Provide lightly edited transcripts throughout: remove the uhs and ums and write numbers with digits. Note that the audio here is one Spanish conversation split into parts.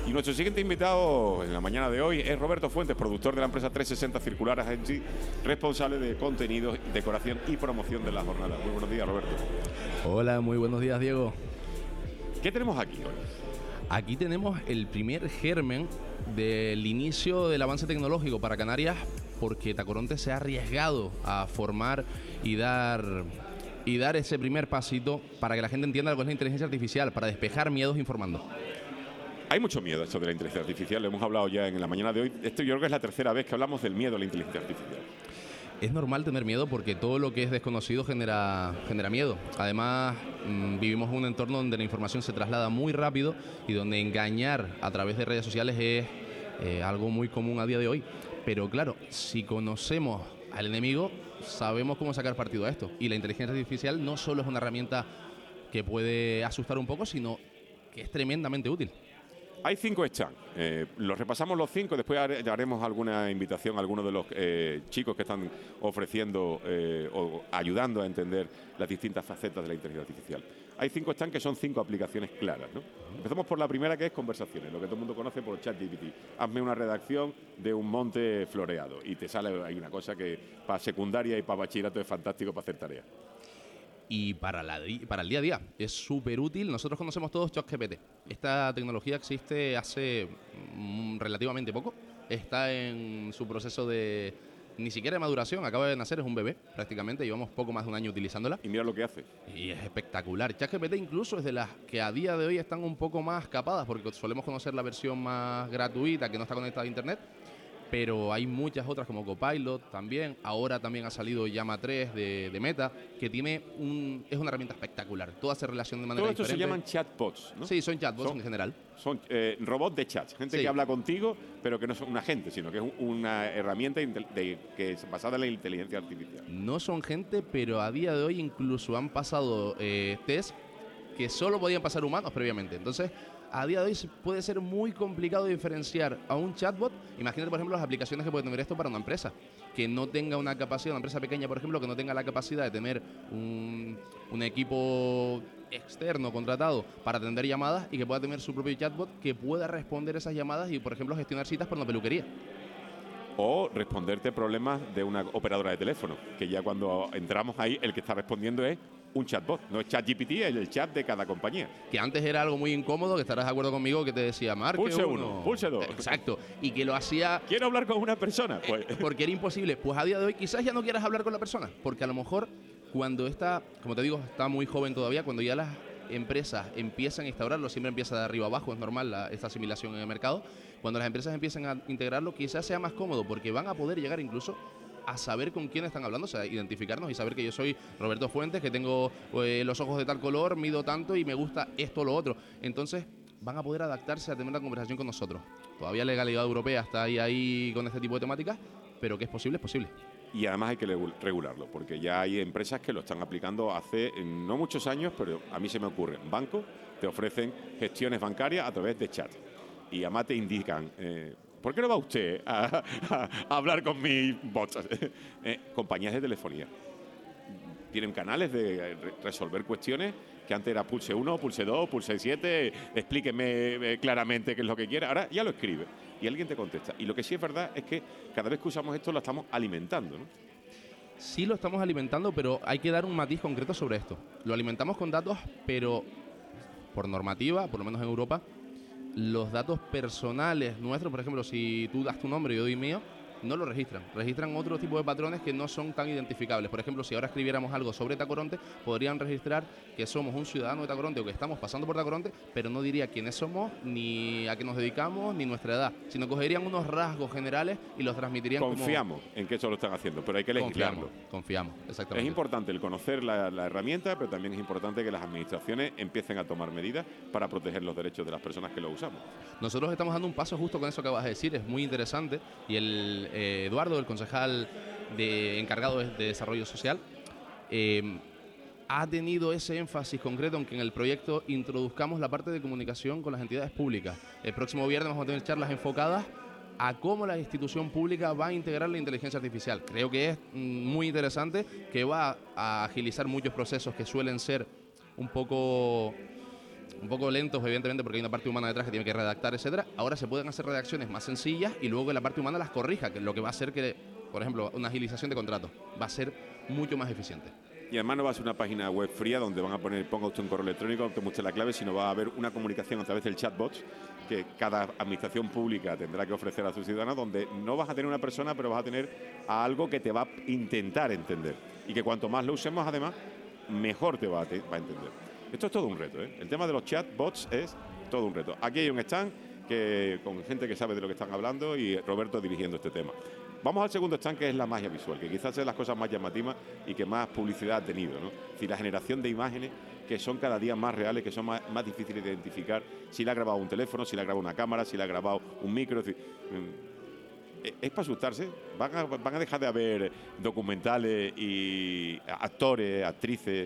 Y nuestro siguiente invitado en la mañana de hoy es Roberto Fuentes, productor de la empresa 360 Circular Agency, responsable de contenidos, decoración y promoción de la jornada. Muy buenos días, Roberto. Hola, muy buenos días, Diego. ¿Qué tenemos aquí hoy? Aquí tenemos el primer germen del inicio del avance tecnológico para Canarias, porque Tacoronte se ha arriesgado a formar y dar ese primer pasito para que la gente entienda lo que es la inteligencia artificial, para despejar miedos informando. Hay mucho miedo a esto de la inteligencia artificial, lo hemos hablado ya en la mañana de hoy. Esto yo creo que es la tercera vez que hablamos del miedo a la inteligencia artificial. Es normal tener miedo porque todo lo que es desconocido genera miedo. Además, vivimos en un entorno donde la información se traslada muy rápido y donde engañar a través de redes sociales es algo muy común a día de hoy. Pero claro, si conocemos al enemigo, sabemos cómo sacar partido a esto. Y la inteligencia artificial no solo es una herramienta que puede asustar un poco, sino que es tremendamente útil. Hay 5 stands, los repasamos los 5, después haremos alguna invitación a algunos de los chicos que están ofreciendo o ayudando a entender las distintas facetas de la inteligencia artificial. Hay 5 stands que son 5 aplicaciones claras, ¿no? Empezamos por la primera, que es conversaciones, lo que todo el mundo conoce por ChatGPT. Hazme una redacción de un monte floreado y te sale ahí una cosa que para secundaria y para bachillerato es fantástico para hacer tareas. Y para el día a día es súper útil. Nosotros conocemos todos ChatGPT. Esta tecnología existe hace relativamente poco. Está en su proceso de ni siquiera de maduración. Acaba de nacer, es un bebé prácticamente. Llevamos poco más de un año utilizándola. Y mira lo que hace. Y es espectacular. ChatGPT incluso es de las que a día de hoy están un poco más capadas, porque solemos conocer la versión más gratuita que no está conectada a internet. Pero hay muchas otras como Copilot también. Ahora también ha salido Llama 3 de Meta, que es una herramienta espectacular. Todas se relacionan de manera diferente. Todo esto se llaman chatbots, ¿no? Sí, son chatbots en general. Son robots de chat, gente que habla contigo, pero que no son un agente, sino que es una herramienta que es basada en la inteligencia artificial. No son gente, pero a día de hoy incluso han pasado test que solo podían pasar humanos previamente. Entonces, a día de hoy puede ser muy complicado diferenciar a un chatbot. Imagínate, por ejemplo, las aplicaciones que puede tener esto para una empresa que no tenga una capacidad, una empresa pequeña, por ejemplo, que no tenga la capacidad de tener un equipo externo contratado para atender llamadas y que pueda tener su propio chatbot que pueda responder esas llamadas y, por ejemplo, gestionar citas para una peluquería. O responderte problemas de una operadora de teléfono, que ya cuando entramos ahí, el que está respondiendo es un chatbot, no es ChatGPT, es el chat de cada compañía. Que antes era algo muy incómodo, que estarás de acuerdo conmigo, que te decía, marque pulse 1, pulse 2. Exacto, y que lo hacía... ¿Quiero hablar con una persona? Pues porque era imposible. Pues a día de hoy quizás ya no quieras hablar con la persona, porque a lo mejor cuando como te digo, está muy joven todavía, cuando ya las empresas empiezan a instaurarlo, siempre empieza de arriba abajo, es normal esta asimilación en el mercado. Cuando las empresas empiezan a integrarlo, quizás sea más cómodo, porque van a poder llegar incluso a saber con quién están hablando, o sea, identificarnos y saber que yo soy Roberto Fuentes, que tengo los ojos de tal color, mido tanto y me gusta esto o lo otro. Entonces van a poder adaptarse a tener una conversación con nosotros. Todavía la legalidad europea está ahí con este tipo de temáticas, pero que es posible, es posible. Y además hay que regularlo, porque ya hay empresas que lo están aplicando hace no muchos años, pero a mí se me ocurre. Bancos te ofrecen gestiones bancarias a través de chat. Y además te indican... ¿por qué no va usted a hablar con mis bots? Compañías de telefonía. Tienen canales de resolver cuestiones que antes era pulse 1, pulse 2, pulse 7, explíqueme claramente qué es lo que quiere. Ahora ya lo escribe y alguien te contesta. Y lo que sí es verdad es que cada vez que usamos esto lo estamos alimentando, ¿no? Sí lo estamos alimentando, pero hay que dar un matiz concreto sobre esto. Lo alimentamos con datos, pero por normativa, por lo menos en Europa, los datos personales nuestros, por ejemplo, si tú das tu nombre y yo doy mío, no lo registran. Registran otro tipo de patrones que no son tan identificables. Por ejemplo, si ahora escribiéramos algo sobre Tacoronte, podrían registrar que somos un ciudadano de Tacoronte o que estamos pasando por Tacoronte, pero no diría quiénes somos, ni a qué nos dedicamos, ni nuestra edad, sino cogerían unos rasgos generales y los transmitirían. Confiamos en que eso lo están haciendo, pero hay que legislarlo. Confiamos, exactamente. Es importante el conocer la herramienta, pero también es importante que las administraciones empiecen a tomar medidas para proteger los derechos de las personas que lo usamos. Nosotros estamos dando un paso justo con eso que acabas de decir, es muy interesante, y Eduardo, el concejal encargado de desarrollo social, ha tenido ese énfasis concreto en que en el proyecto introduzcamos la parte de comunicación con las entidades públicas. El próximo viernes vamos a tener charlas enfocadas a cómo la institución pública va a integrar la inteligencia artificial. Creo que es muy interesante, que va a agilizar muchos procesos que suelen ser un poco un poco lentos, evidentemente, porque hay una parte humana detrás que tiene que redactar, etcétera. Ahora se pueden hacer redacciones más sencillas y luego que la parte humana las corrija, que es lo que va a hacer que, por ejemplo, una agilización de contratos va a ser mucho más eficiente. Y además no va a ser una página web fría donde van a poner, ponga usted un correo electrónico, tome usted la clave, sino va a haber una comunicación a través del chatbot que cada administración pública tendrá que ofrecer a sus ciudadanos, donde no vas a tener una persona, pero vas a tener a algo que te va a intentar entender. Y que cuanto más lo usemos, además, mejor te va a entender. Esto es todo un reto, ¿eh? El tema de los chatbots es todo un reto. Aquí hay un stand con gente que sabe de lo que están hablando y Roberto dirigiendo este tema. Vamos al segundo stand, que es la magia visual, que quizás es las cosas más llamativas y que más publicidad ha tenido, ¿no? Es decir, la generación de imágenes que son cada día más reales, que son más difíciles de identificar si la ha grabado un teléfono, si la ha grabado una cámara, si la ha grabado un micro. Es decir, es para asustarse. Van a dejar de haber documentales y actores, actrices.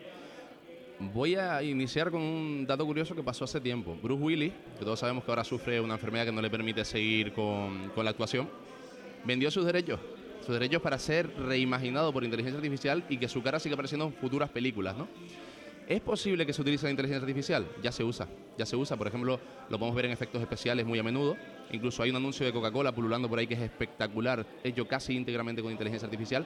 Voy a iniciar con un dato curioso que pasó hace tiempo. Bruce Willis, que todos sabemos que ahora sufre una enfermedad que no le permite seguir con la actuación, vendió sus derechos para ser reimaginado por inteligencia artificial y que su cara siga apareciendo en futuras películas, ¿no? ¿Es posible que se utilice la inteligencia artificial? Ya se usa. Por ejemplo, lo podemos ver en efectos especiales muy a menudo. Incluso hay un anuncio de Coca-Cola pululando por ahí que es espectacular, hecho casi íntegramente con inteligencia artificial.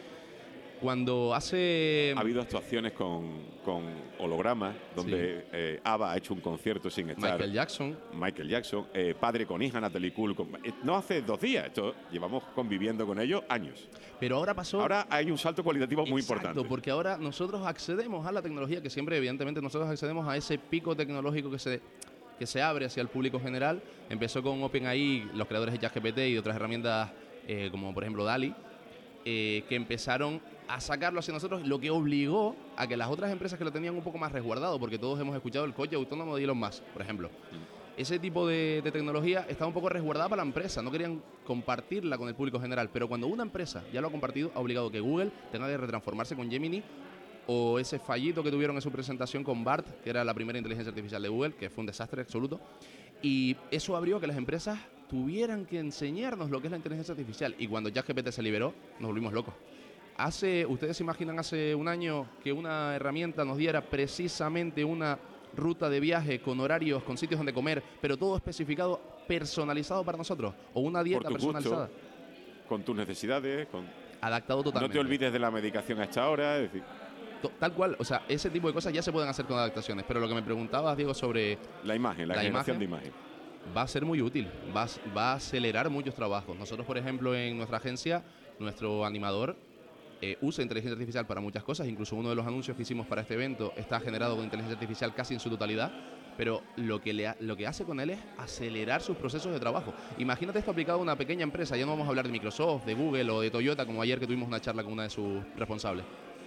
Cuando hace... Ha habido actuaciones con hologramas, donde sí. ABBA ha hecho un concierto sin estar... Michael Jackson, padre con hija, Natalie Cole. No hace 2 días, esto llevamos conviviendo con ellos años. Pero ahora pasó... Ahora hay un salto cualitativo muy importante. Exacto, porque ahora nosotros accedemos a la tecnología, que siempre, evidentemente, nosotros accedemos a ese pico tecnológico que se abre hacia el público general. Empezó con OpenAI, los creadores de ChatGPT y de otras herramientas como, por ejemplo, DALL-E, que empezaron a sacarlo hacia nosotros, lo que obligó a que las otras empresas que lo tenían un poco más resguardado, porque todos hemos escuchado el coche autónomo de Elon Musk, por ejemplo. Ese tipo de tecnología estaba un poco resguardada para la empresa, no querían compartirla con el público general, pero cuando una empresa ya lo ha compartido, ha obligado que Google tenga que retransformarse con Gemini, o ese fallito que tuvieron en su presentación con BART, que era la primera inteligencia artificial de Google, que fue un desastre absoluto, y eso abrió a que las empresas tuvieran que enseñarnos lo que es la inteligencia artificial, y cuando ChatGPT se liberó, nos volvimos locos. ¿Ustedes se imaginan hace un año que una herramienta nos diera precisamente una ruta de viaje con horarios, con sitios donde comer, pero todo especificado, personalizado para nosotros? O una dieta personalizada. Gusto, con tus necesidades, adaptado totalmente. No te olvides de la medicación a esta hora, es decir... Tal cual, o sea, ese tipo de cosas ya se pueden hacer con adaptaciones, pero lo que me preguntabas, Diego, sobre... La generación de imagen. Va a ser muy útil, va a acelerar muchos trabajos. Nosotros, por ejemplo, en nuestra agencia, nuestro animador usa inteligencia artificial para muchas cosas, incluso uno de los anuncios que hicimos para este evento está generado con inteligencia artificial casi en su totalidad, pero lo que hace con él es acelerar sus procesos de trabajo. Imagínate esto aplicado a una pequeña empresa, ya no vamos a hablar de Microsoft, de Google o de Toyota, como ayer que tuvimos una charla con una de sus responsables.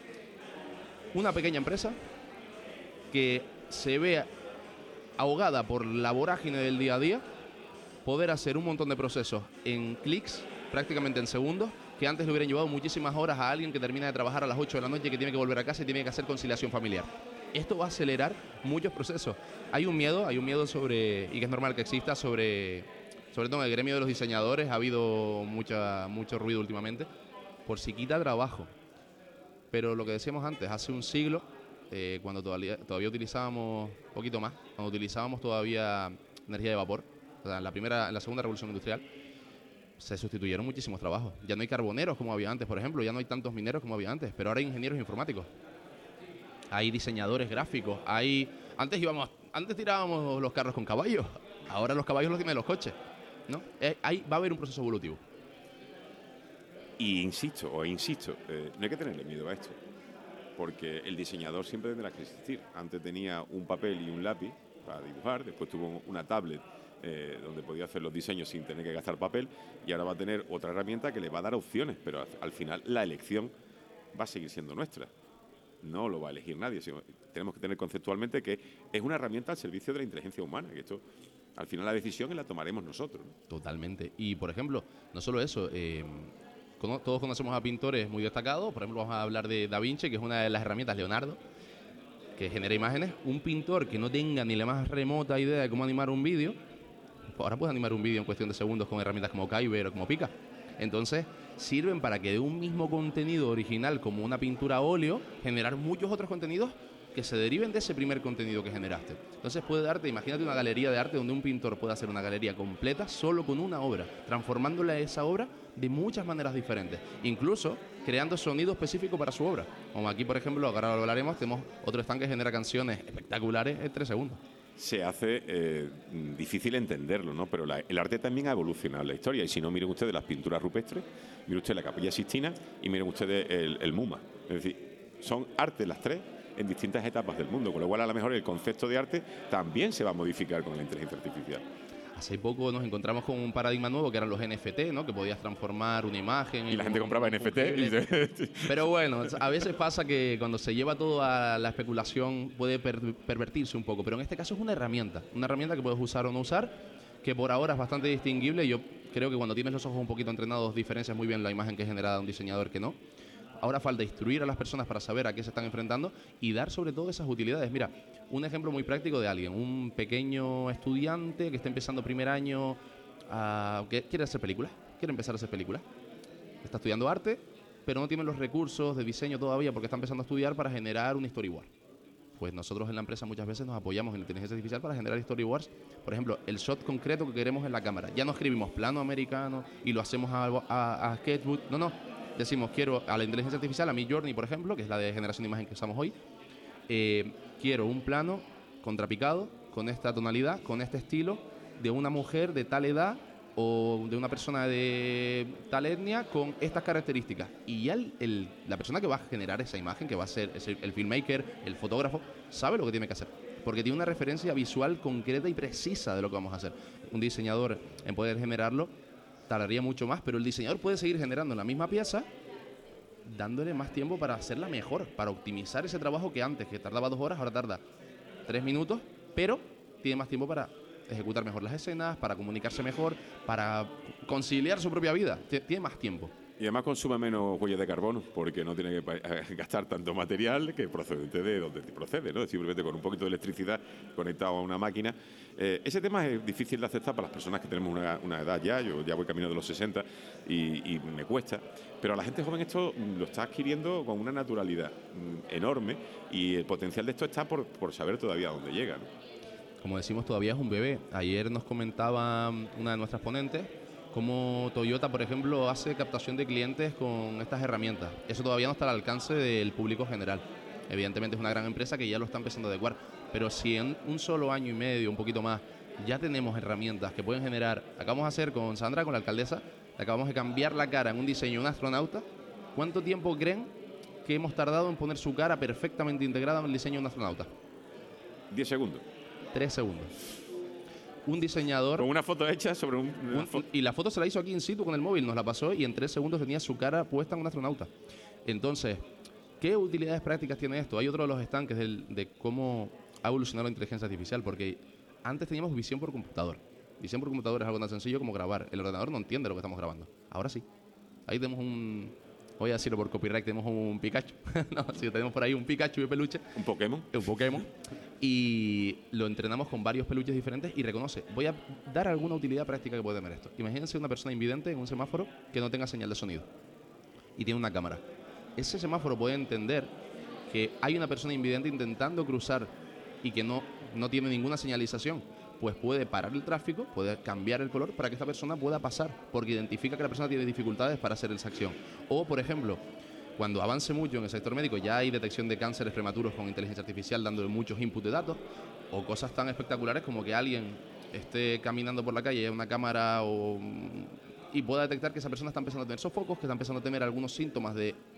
Una pequeña empresa que se ve ahogada por la vorágine del día a día, poder hacer un montón de procesos en clics, prácticamente en segundos, que antes le hubieran llevado muchísimas horas a alguien que termina de trabajar a las 8 de la noche, que tiene que volver a casa y tiene que hacer conciliación familiar. Esto va a acelerar muchos procesos. Hay un miedo sobre, y que es normal que exista, sobre todo en el gremio de los diseñadores, ha habido mucho ruido últimamente, por si quita trabajo. Pero lo que decíamos antes, hace un siglo, cuando todavía utilizábamos, un poquito más, cuando utilizábamos todavía energía de vapor, o sea, en la segunda revolución industrial, se sustituyeron muchísimos trabajos. Ya no hay carboneros como había antes, por ejemplo, ya no hay tantos mineros como había antes, pero ahora hay ingenieros informáticos, hay diseñadores gráficos, antes tirábamos los carros con caballos, ahora los caballos los tienen los coches, ¿no? Va a haber un proceso evolutivo. Y insisto, no hay que tenerle miedo a esto, porque el diseñador siempre tendrá que existir. Antes tenía un papel y un lápiz para dibujar, después tuvo una tablet donde podía hacer los diseños sin tener que gastar papel, y ahora va a tener otra herramienta que le va a dar opciones, pero al final la elección va a seguir siendo nuestra. No lo va a elegir nadie. Tenemos que tener conceptualmente que es una herramienta al servicio de la inteligencia humana, que esto, al final la decisión la tomaremos nosotros, ¿no? Totalmente. Y, por ejemplo, no solo eso, todos conocemos a pintores muy destacados, por ejemplo, vamos a hablar de Da Vinci, que es una de las herramientas, Leonardo, que genera imágenes. Un pintor que no tenga ni la más remota idea de cómo animar un vídeo, ahora puede animar un vídeo en cuestión de segundos con herramientas como Kyber o como Pika. Entonces, sirven para que de un mismo contenido original, como una pintura a óleo, generar muchos otros contenidos que se deriven de ese primer contenido que generaste. Entonces puede darte, imagínate una galería de arte donde un pintor puede hacer una galería completa solo con una obra, transformándole esa obra de muchas maneras diferentes, incluso creando sonido específico para su obra. Como aquí, por ejemplo, ahora lo hablaremos, tenemos otro stand que genera canciones espectaculares en 3 segundos. Se hace difícil entenderlo, ¿no? Pero el arte también ha evolucionado en la historia. Y si no, miren ustedes las pinturas rupestres, miren ustedes la Capilla Sixtina y miren ustedes el MoMA. Es decir, son artes las tres en distintas etapas del mundo, con lo cual a lo mejor el concepto de arte también se va a modificar con la inteligencia artificial. Hace poco nos encontramos con un paradigma nuevo que eran los NFT, ¿no? Que podías transformar una imagen. Y la gente compraba NFT. Pero bueno, a veces pasa que cuando se lleva todo a la especulación puede pervertirse un poco. Pero en este caso es una herramienta que puedes usar o no usar, que por ahora es bastante distinguible. Yo creo que cuando tienes los ojos un poquito entrenados diferencias muy bien la imagen que es generada de un diseñador que no. Ahora falta instruir a las personas para saber a qué se están enfrentando y dar sobre todo esas utilidades. Mira, un ejemplo muy práctico de alguien, un pequeño estudiante que está empezando primer año, que quiere hacer películas, quiere empezar a hacer películas. Está estudiando arte, pero no tiene los recursos de diseño todavía porque está empezando a estudiar para generar un storyboard. Pues nosotros en la empresa muchas veces nos apoyamos en la inteligencia artificial para generar storyboards. Por ejemplo, el shot concreto que queremos en la cámara. Ya no escribimos plano americano y lo hacemos a sketchbook. No. Decimos, quiero a la inteligencia artificial, a Midjourney, por ejemplo, que es la de generación de imagen que usamos hoy, quiero un plano contrapicado, con esta tonalidad, con este estilo, de una mujer de tal edad o de una persona de tal etnia con estas características. Y ya la persona que va a generar esa imagen, que va a ser el filmmaker, el fotógrafo, sabe lo que tiene que hacer, porque tiene una referencia visual concreta y precisa de lo que vamos a hacer. Un diseñador, en poder generarlo, tardaría mucho más, pero el diseñador puede seguir generando la misma pieza, dándole más tiempo para hacerla mejor, para optimizar ese trabajo que antes, que tardaba 2 horas, ahora tarda 3 minutos, pero tiene más tiempo para ejecutar mejor las escenas, para comunicarse mejor, para conciliar su propia vida. Tiene más tiempo. Y además consume menos huellas de carbono, porque no tiene que gastar tanto material que procedente de donde procede, ¿no? Simplemente con un poquito de electricidad conectado a una máquina. Ese tema es difícil de aceptar para las personas que tenemos una edad ya. Yo ya voy camino de los 60 y me cuesta. Pero a la gente joven esto lo está adquiriendo con una naturalidad enorme y el potencial de esto está por saber todavía a dónde llega, ¿no? Como decimos, todavía es un bebé. Ayer nos comentaba una de nuestras ponentes cómo Toyota, por ejemplo, hace captación de clientes con estas herramientas. Eso todavía no está al alcance del público general. Evidentemente es una gran empresa que ya lo está empezando a adecuar, pero si en un solo año y medio, un poquito más, ya tenemos herramientas que pueden generar. Acabamos de hacer con Sandra, con la alcaldesa, acabamos de cambiar la cara en un diseño de un astronauta. ¿Cuánto tiempo creen que hemos tardado en poner su cara perfectamente integrada en el diseño de un astronauta? 10 segundos. 3 segundos. Un diseñador... Con una foto hecha sobre y la foto se la hizo aquí in situ con el móvil, nos la pasó y en 3 segundos tenía su cara puesta en un astronauta. Entonces, ¿qué utilidades prácticas tiene esto? Hay otro de los estanques de cómo ha evolucionado la inteligencia artificial, porque antes teníamos visión por computador. Visión por computador es algo tan sencillo como grabar. El ordenador no entiende lo que estamos grabando. Ahora sí. Ahí tenemos voy a decirlo por copyright, tenemos un Pikachu. No, sí, tenemos por ahí un Pikachu de peluche. ¿Un Pokémon? Un Pokémon. Y lo entrenamos con varios peluches diferentes y reconoce. Voy a dar alguna utilidad práctica que puede tener esto. Imagínense una persona invidente en un semáforo que no tenga señal de sonido y tiene una cámara. Ese semáforo puede entender que hay una persona invidente intentando cruzar y que no tiene ninguna señalización. Pues puede parar el tráfico, puede cambiar el color para que esta persona pueda pasar, porque identifica que la persona tiene dificultades para hacer esa acción. O, por ejemplo, cuando avance mucho en el sector médico, ya hay detección de cánceres prematuros con inteligencia artificial dándole muchos inputs de datos, o cosas tan espectaculares como que alguien esté caminando por la calle y haya una cámara y pueda detectar que esa persona está empezando a tener sofocos, que está empezando a tener algunos síntomas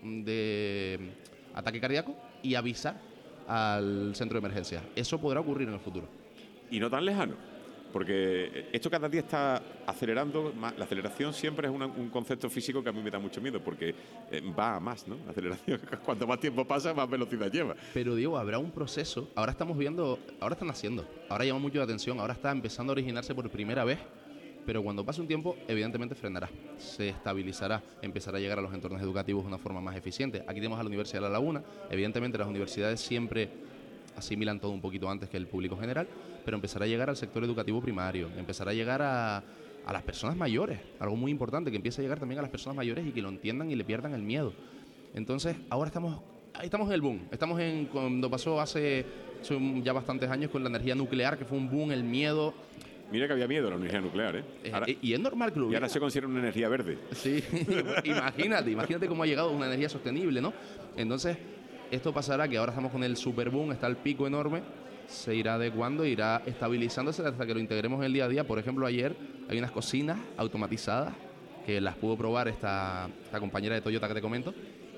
de ataque cardíaco y avisar al centro de emergencia. Eso podrá ocurrir en el futuro. Y no tan lejano, porque esto cada día está acelerando. La aceleración siempre es un concepto físico que a mí me da mucho miedo, porque va a más, ¿no? La aceleración, cuanto más tiempo pasa, más velocidad lleva. Pero Diego, habrá un proceso. Ahora estamos viendo, ahora están haciendo, ahora llama mucho la atención, ahora está empezando a originarse por primera vez, pero cuando pase un tiempo, evidentemente frenará, se estabilizará, empezará a llegar a los entornos educativos de una forma más eficiente. Aquí tenemos a la Universidad de La Laguna, evidentemente las universidades siempre asimilan todo un poquito antes que el público general, pero empezará a llegar al sector educativo primario, empezará a llegar a las personas mayores, algo muy importante, que empiece a llegar también a las personas mayores y que lo entiendan y le pierdan el miedo. Entonces, ahora estamos Ahí estamos en el boom. Estamos en cuando pasó hace ya bastantes años con la energía nuclear, que fue un boom, el miedo. Mira que había miedo a la energía nuclear, ¿eh? Ahora, y es normal que lo hubiera. Y ahora se considera una energía verde. Sí, imagínate cómo ha llegado una energía sostenible, ¿no? Entonces, esto pasará que ahora estamos con el super boom, está el pico enorme, se irá adecuando, irá estabilizándose hasta que lo integremos en el día a día. Por ejemplo, ayer hay unas cocinas automatizadas que las pudo probar esta compañera de Toyota que te comento,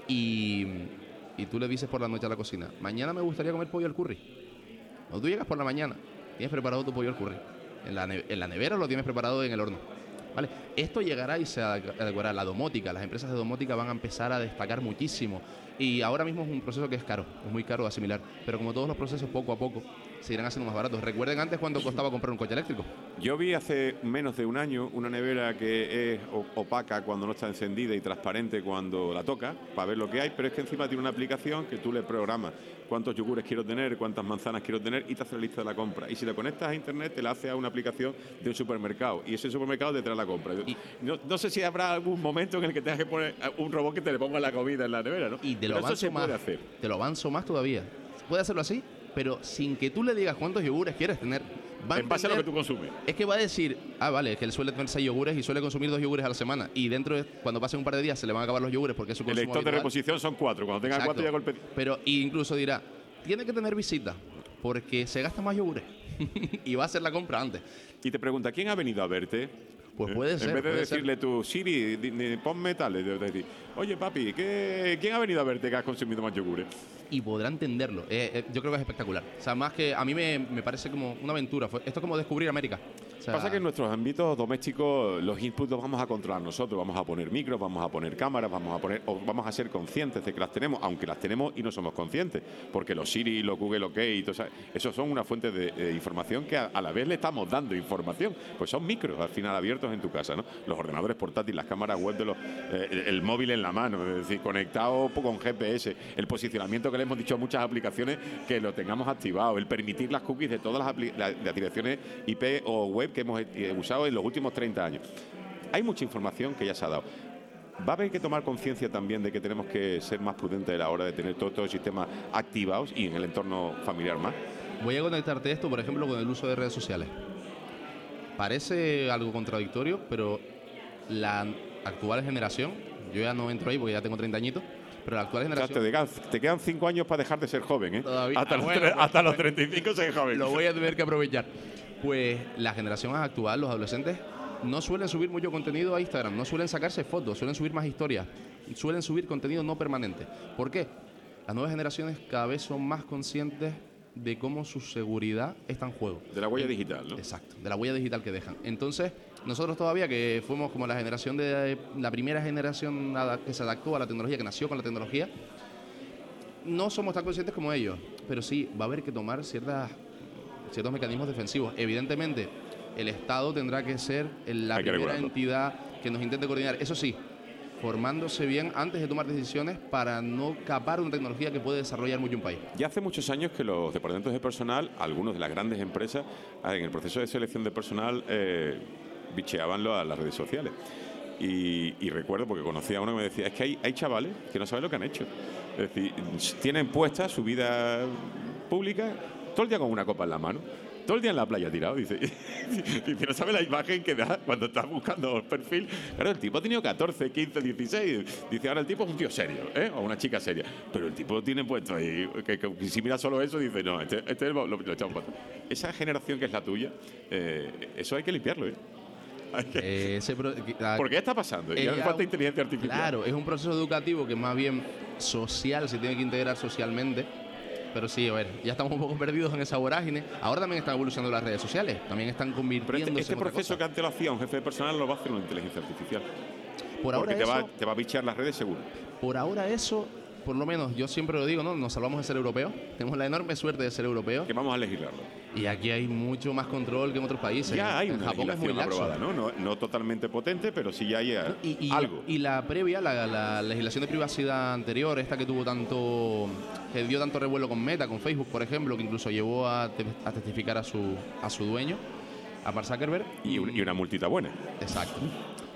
y tú le dices por la noche a la cocina, mañana me gustaría comer pollo al curry. Cuando tú llegas por la mañana, tienes preparado tu pollo al curry. En la nevera lo tienes preparado en el horno. ¿Vale? Esto llegará y se adecuará. La domótica, las empresas de domótica van a empezar a destacar muchísimo. Y ahora mismo es un proceso que es caro, es muy caro de asimilar. Pero como todos los procesos, poco a poco se irán haciendo más baratos. Recuerden antes cuánto costaba comprar un coche eléctrico. Yo vi hace menos de un año una nevera que es opaca cuando no está encendida y transparente cuando la toca, para ver lo que hay, pero es que encima tiene una aplicación que tú le programas cuántos yogures quiero tener, cuántas manzanas quiero tener y te hace la lista de la compra. Y si la conectas a internet, te la hace a una aplicación de un supermercado. Y ese supermercado te trae la compra. No sé si habrá algún momento en el que tengas que poner un robot que te le ponga la comida en la nevera, ¿no? Y te lo avanzo más todavía. Puede hacerlo así, pero sin que tú le digas cuántos yogures quieres tener. En base a lo que tú consumes. Es que va a decir, vale, es que él suele tener 6 yogures y suele consumir 2 yogures a la semana. Y cuando pasen un par de días, se le van a acabar los yogures porque es su consumo El stock de reposición son 4. Cuando tenga 4 ya golpe. Pero incluso dirá, tiene que tener visita porque se gasta más yogures. Y va a hacer la compra antes. Y te pregunta, ¿quién ha venido a verte? Pues puede ser. En vez de decirle tú, Siri, ponme tal, de decir, oye papi, ¿quién ha venido a verte que has consumido más yogures? Y podrá entenderlo. Yo creo que es espectacular. O sea, más que a mí me parece como una aventura. Esto es como descubrir América. O sea, pasa que en nuestros ámbitos domésticos los inputs los vamos a controlar nosotros. Vamos a poner micros, vamos a poner cámaras, vamos a ser conscientes de que las tenemos, aunque las tenemos y no somos conscientes. Porque los Siri, los Google OK, esos son una fuente de información que a la vez le estamos dando información. Pues son micros al final abiertos en tu casa, ¿no? Los ordenadores portátiles, las cámaras web el móvil en la mano, es decir, conectado con GPS, el posicionamiento que le hemos dicho a muchas aplicaciones que lo tengamos activado, el permitir las cookies de todas las direcciones IP o web que hemos usado en los últimos 30 años. Hay mucha información que ya se ha dado. Va a haber que tomar conciencia también de que tenemos que ser más prudentes a la hora de tener todos los sistemas activados y en el entorno familiar más. Voy a conectarte esto, por ejemplo, con el uso de redes sociales. Parece algo contradictorio, pero la actual generación, yo ya no entro ahí porque ya tengo 30 añitos, pero la actual generación... O sea, te quedan 5 años para dejar de ser joven, ¿eh? Todavía. Hasta los 35 ser joven. Lo voy a tener que aprovechar. Pues la generación actual, los adolescentes, no suelen subir mucho contenido a Instagram, no suelen sacarse fotos, suelen subir más historias, suelen subir contenido no permanente. ¿Por qué? Las nuevas generaciones cada vez son más conscientes de cómo su seguridad está en juego. De la huella digital, ¿no? Exacto, de la huella digital que dejan. Entonces, nosotros todavía que fuimos como la primera generación que se adaptó a la tecnología, que nació con la tecnología, no somos tan conscientes como ellos, pero sí va a haber que tomar ciertos mecanismos defensivos. Evidentemente, el Estado tendrá que ser la primera entidad que nos intente coordinar. Eso sí, formándose bien antes de tomar decisiones para no capar una tecnología que puede desarrollar mucho un país. Ya hace muchos años que los departamentos de personal, algunos de las grandes empresas, en el proceso de selección de personal bicheaban a las redes sociales. Y recuerdo, porque conocía a uno que me decía, es que hay chavales que no saben lo que han hecho. Es decir, tienen puesta su vida pública todo el día con una copa en la mano, todo el día en la playa tirado, dice. Dice, no sabe la imagen que da cuando estás buscando el perfil. Claro, el tipo ha tenido 14, 15, 16. Dice, ahora el tipo es un tío serio, ¿eh? O una chica seria. Pero el tipo tiene puesto ahí, que si mira solo eso, dice, no, este lo echamos para atrás. Esa generación que es la tuya, eso hay que limpiarlo, ¿eh? Porque ya está pasando, y hace falta inteligencia artificial. Claro, es un proceso educativo que más bien social, se tiene que integrar socialmente. Pero sí, a ver, ya estamos un poco perdidos en esa vorágine. Ahora también están evolucionando las redes sociales, también están convirtiéndose este proceso que antes lo hacía un jefe de personal lo va a hacer una inteligencia artificial. Porque te va a bichear las redes seguro. Por ahora eso, por lo menos yo siempre lo digo, ¿no? Nos salvamos de ser europeos. Tenemos la enorme suerte de ser europeos. Que vamos a legislarlo. Y aquí hay mucho más control que en otros países. Ya hay una Japón legislación aprobada, ¿no? No totalmente potente, pero sí ya hay algo. Y la previa, la legislación de privacidad anterior, esta que dio tanto revuelo con Meta, con Facebook, por ejemplo, que incluso llevó a testificar a su dueño, a Mark Zuckerberg. Y una multita buena. Exacto.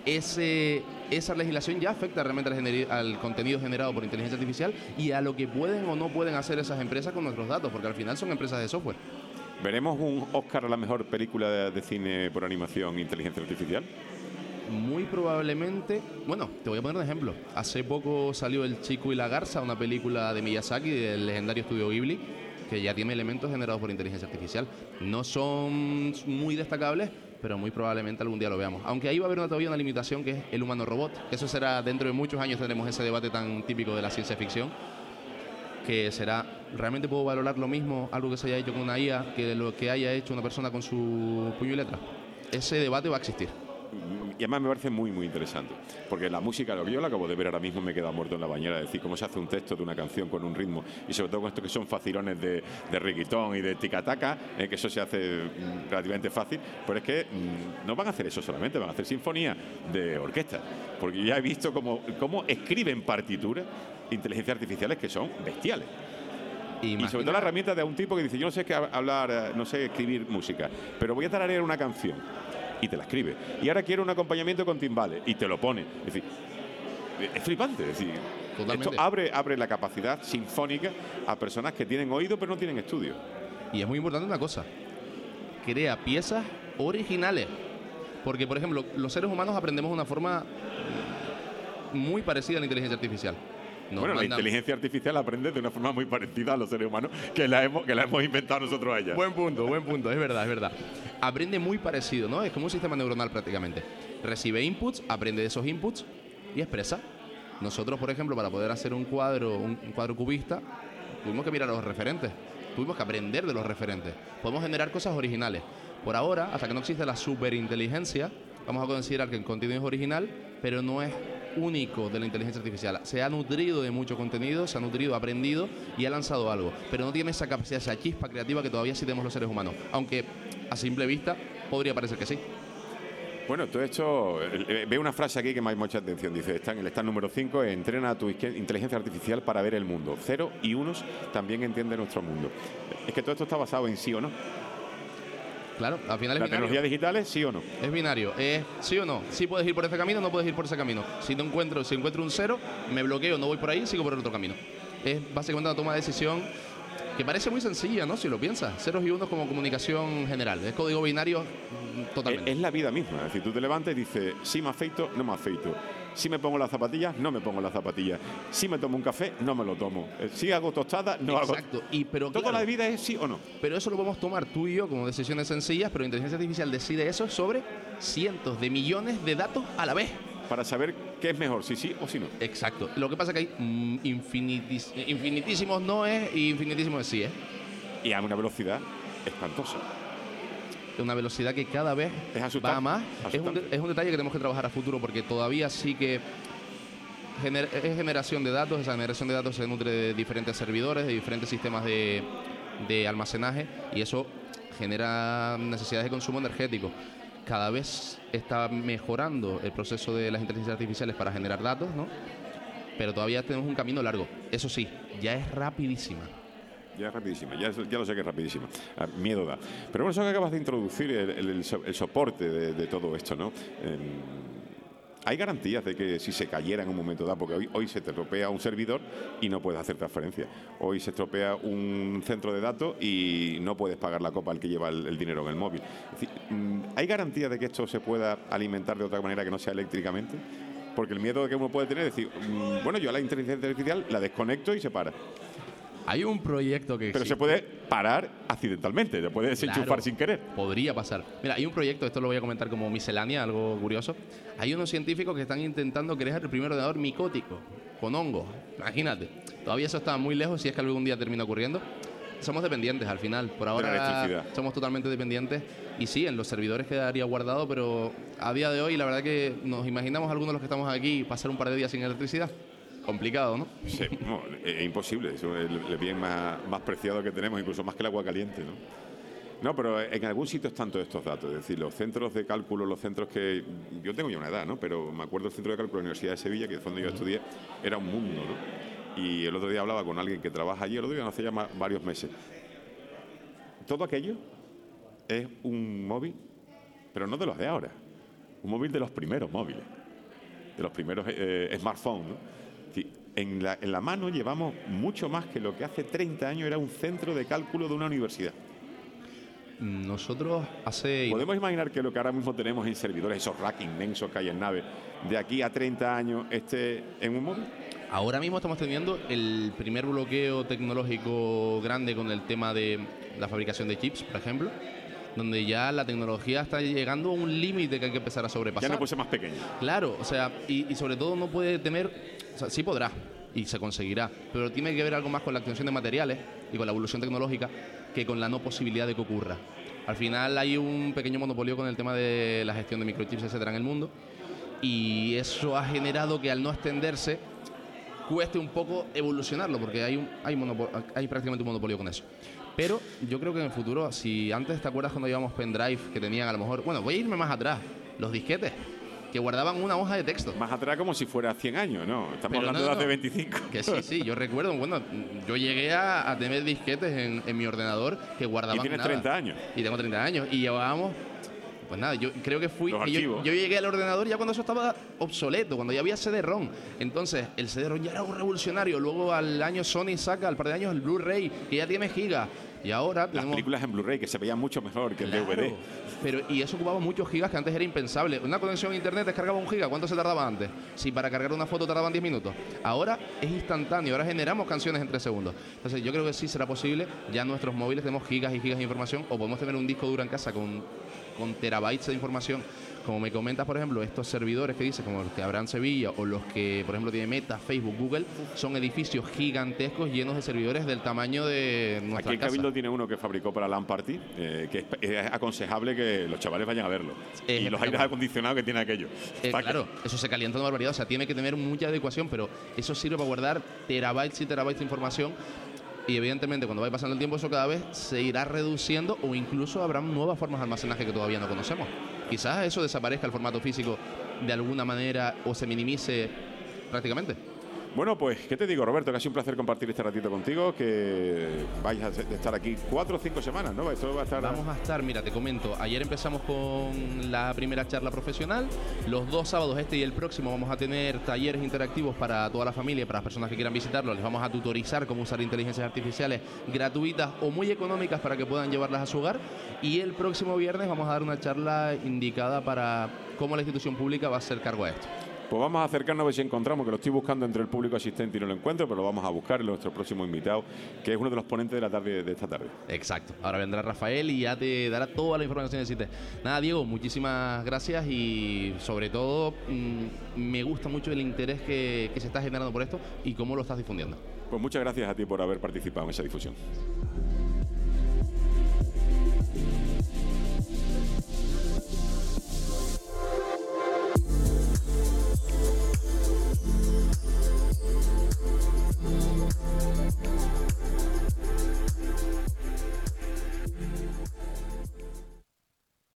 esa legislación ya afecta realmente al contenido generado por inteligencia artificial y a lo que pueden o no pueden hacer esas empresas con nuestros datos, porque al final son empresas de software. ¿Veremos un Oscar a la mejor película de cine por animación inteligencia artificial? Muy probablemente. Bueno, te voy a poner un ejemplo. Hace poco salió El Chico y la Garza, una película de Miyazaki, del legendario estudio Ghibli, que ya tiene elementos generados por inteligencia artificial. No son muy destacables, pero muy probablemente algún día lo veamos. Aunque ahí va a haber todavía una limitación, que es el humano-robot. Eso será, dentro de muchos años tendremos ese debate tan típico de la ciencia ficción, que será, ¿realmente puedo valorar lo mismo algo que se haya hecho con una IA que lo que haya hecho una persona con su puño y letra? Ese debate va a existir. Y además me parece muy, muy interesante. Porque la música, lo que yo la acabo de ver ahora mismo, me he quedado muerto en la bañera. Es decir, cómo se hace un texto de una canción con un ritmo. Y sobre todo con estos que son facilones de reggaetón y de ticataca, que eso se hace relativamente fácil. Pero es que no van a hacer eso solamente, van a hacer sinfonía de orquesta. Porque ya he visto cómo escriben partituras inteligencias artificiales que son bestiales. Y sobre todo la herramienta de un tipo que dice, yo no sé qué hablar, no sé escribir música, pero voy a tararear una canción. Y te la escribe. Y ahora quiero un acompañamiento con timbales. Y te lo pone. Es decir, es flipante. Es decir, esto abre la capacidad sinfónica a personas que tienen oído pero no tienen estudio. Y es muy importante una cosa. Crea piezas originales. Porque, por ejemplo, los seres humanos aprendemos de una forma muy parecida a la inteligencia artificial. La inteligencia artificial aprende de una forma muy parecida a los seres humanos que la hemos inventado nosotros a ella. Buen punto, es verdad. Aprende muy parecido, ¿no? Es como un sistema neuronal prácticamente. Recibe inputs, aprende de esos inputs y expresa. Nosotros, por ejemplo, para poder hacer un cuadro cubista, tuvimos que mirar a los referentes, tuvimos que aprender de los referentes. Podemos generar cosas originales. Por ahora, hasta que no existe la superinteligencia, vamos a considerar que el contenido es original, pero no es único de la inteligencia artificial. Se ha nutrido de mucho contenido, se ha nutrido, ha aprendido y ha lanzado algo, pero no tiene esa capacidad, esa chispa creativa que todavía sí tenemos los seres humanos, aunque a simple vista podría parecer que sí. Bueno, todo esto, veo una frase aquí que me ha mucha atención, dice, está en el stand número 5, entrena a tu inteligencia artificial para ver el mundo. 0 y 1 también entiende nuestro mundo. Es que todo esto está basado en sí o no. Claro, al final es ¿La binario. tecnología digital es sí o no? Es binario, es sí o no. Sí puedes ir por ese camino, no puedes ir por ese camino. Si encuentro un 0, me bloqueo, no voy por ahí, sigo por el otro camino. Es básicamente una toma de decisión que parece muy sencilla, ¿no? Si lo piensas. 0 y 1 como comunicación general. Es código binario totalmente. Es la vida misma. Es decir, tú te levantas y dices, sí me afeito, no me afeito. Si me pongo las zapatillas, no me pongo las zapatillas. Si me tomo un café, no me lo tomo. Si hago tostada, no hago. Exacto. Pero toda la vida es sí o no. Pero eso lo podemos tomar tú y yo como decisiones sencillas, pero la inteligencia artificial decide eso sobre cientos de millones de datos a la vez. Para saber qué es mejor, si sí o si no. Exacto. Lo que pasa es que hay infinitísimos noes y infinitísimos sí, ¿eh? Y a una velocidad espantosa. Una velocidad que cada vez va a más. Es un detalle que tenemos que trabajar a futuro, porque todavía sí que es generación de datos. Esa generación de datos se nutre de diferentes servidores, de diferentes sistemas de almacenaje, y eso genera necesidades de consumo energético. Cada vez está mejorando el proceso de las inteligencias artificiales para generar datos, ¿no? Pero todavía tenemos un camino largo. Eso sí, ya es rapidísima. Ya es rapidísima, ya lo sé que es rapidísima. Miedo da. Pero bueno, eso que acabas de introducir, el soporte de todo esto, ¿no? Hay garantías de que si se cayera en un momento dado, porque hoy se te estropea un servidor y no puedes hacer transferencia. Hoy se estropea un centro de datos y no puedes pagar la copa al que lleva el dinero en el móvil. Es decir, ¿hay garantías de que esto se pueda alimentar de otra manera que no sea eléctricamente? Porque el miedo que uno puede tener es decir, bueno, yo a la inteligencia artificial la desconecto y se para. Hay un proyecto que Pero se puede parar accidentalmente, se puede desenchufar sin querer. Podría pasar. Mira, hay un proyecto, esto lo voy a comentar como miscelánea, algo curioso. Hay unos científicos que están intentando crear el primer ordenador micótico, con hongos. Imagínate. Todavía eso está muy lejos, si es que algún día termina ocurriendo. Somos dependientes al final. Por ahora somos totalmente dependientes. Y sí, en los servidores quedaría guardado, pero a día de hoy la verdad que nos imaginamos algunos de los que estamos aquí pasar un par de días sin electricidad. Complicado, ¿no? Sí, no, es imposible. Eso es el bien más preciado que tenemos, incluso más que el agua caliente, ¿no? No, pero en algún sitio están todos estos datos. Es decir, los centros de cálculo, los centros que... Yo tengo ya una edad, ¿no? Pero me acuerdo del centro de cálculo de la Universidad de Sevilla, que es donde yo estudié, era un mundo, ¿no? Y el otro día hablaba con alguien que trabaja allí, el otro día, hace ya varios meses. Todo aquello es un móvil, pero no de los de ahora. un móvil de los primeros móviles, de los primeros smartphones, ¿no? Sí, en la mano llevamos mucho más que lo que hace 30 años era un centro de cálculo de una universidad. Nosotros ¿Podemos imaginar que lo que ahora mismo tenemos en servidores, esos racks inmensos que hay en naves, de aquí a 30 años esté en un móvil? Ahora mismo estamos teniendo el primer bloqueo tecnológico grande con el tema de la fabricación de chips, por ejemplo, donde ya la tecnología está llegando a un límite que hay que empezar a sobrepasar. Ya no puede ser más pequeño. Claro, o sea, y sobre todo no puede temer, o sea, sí podrá y se conseguirá, pero tiene que ver algo más con la obtención de materiales y con la evolución tecnológica que con la no posibilidad de que ocurra. Al final hay un pequeño monopolio con el tema de la gestión de microchips, etcétera, en el mundo, y eso ha generado que al no extenderse cueste un poco evolucionarlo, porque hay prácticamente un monopolio con eso. Pero yo creo que en el futuro, si antes te acuerdas cuando llevábamos pendrive que tenían a lo mejor, bueno, voy a irme más atrás, los disquetes, que guardaban una hoja de texto. Más atrás como si fuera 100 años, ¿no? Estamos hablando de hace 25. Que sí, yo recuerdo, bueno, yo llegué a tener disquetes en mi ordenador que guardaban nada. Y tienes 30 años. Y tengo 30 años, y llevábamos... Pues nada, yo creo que yo llegué al ordenador ya cuando eso estaba obsoleto, cuando ya había CD-ROM. Entonces, el CD-ROM ya era un revolucionario. Luego al año Sony saca, al par de años, el Blu-ray, que ya tiene gigas. Y ahora las películas en Blu-ray, que se veían mucho mejor que el DVD. Y eso ocupaba muchos gigas que antes era impensable. Una conexión a internet descargaba 1 giga. ¿Cuánto se tardaba antes? Si para cargar una foto tardaban 10 minutos. Ahora es instantáneo. Ahora generamos canciones en 3 segundos. Entonces yo creo que sí será posible. Ya nuestros móviles tenemos gigas y gigas de información, o podemos tener un disco duro en casa con terabytes de información. Como me comentas, por ejemplo, estos servidores que dices, como los que habrá en Sevilla, o los que, por ejemplo, tiene Meta, Facebook, Google, son edificios gigantescos llenos de servidores del tamaño de nuestra casa. Aquí en Cabildo tiene uno que fabricó para LAN Party, que es aconsejable que los chavales vayan a verlo. Y los aires acondicionados que tiene aquello. Claro, eso se calienta una barbaridad, o sea, tiene que tener mucha adecuación, pero eso sirve para guardar terabytes y terabytes de información. Y evidentemente cuando vaya pasando el tiempo eso cada vez se irá reduciendo, o incluso habrá nuevas formas de almacenaje que todavía no conocemos. Quizás eso desaparezca el formato físico de alguna manera o se minimice prácticamente. Bueno, pues, ¿qué te digo, Roberto? Que ha sido un placer compartir este ratito contigo, que vais a estar aquí 4 o 5 semanas, ¿no? Esto va a estar... Vamos a estar, mira, te comento, ayer empezamos con la primera charla profesional, los 2 sábados, este y el próximo, vamos a tener talleres interactivos para toda la familia, para las personas que quieran visitarlo, les vamos a tutorizar cómo usar inteligencias artificiales gratuitas o muy económicas para que puedan llevarlas a su hogar, y el próximo viernes vamos a dar una charla indicada para cómo la institución pública va a hacer cargo a esto. Pues vamos a acercarnos a ver si encontramos, que lo estoy buscando entre el público asistente y no lo encuentro, pero lo vamos a buscar en nuestro próximo invitado, que es uno de los ponentes de la tarde de esta tarde. Exacto. Ahora vendrá Rafael y ya te dará toda la información que necesites. Nada, Diego, muchísimas gracias y sobre todo me gusta mucho el interés que se está generando por esto y cómo lo estás difundiendo. Pues muchas gracias a ti por haber participado en esa difusión.